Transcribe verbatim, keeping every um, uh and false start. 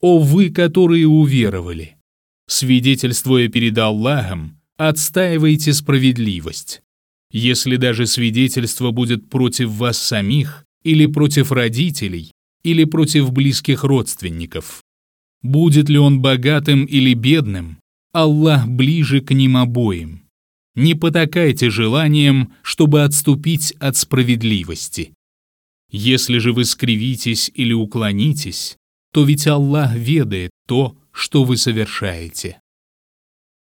о вы, которые уверовали! Свидетельствуя перед Аллахом, отстаивайте справедливость. Если даже свидетельство будет против вас самих, или против родителей, или против близких родственников. Будет ли он богатым или бедным, Аллах ближе к ним обоим. Не потакайте желанием, чтобы отступить от справедливости. Если же вы скривитесь или уклонитесь, то ведь Аллах ведает то, что вы совершаете.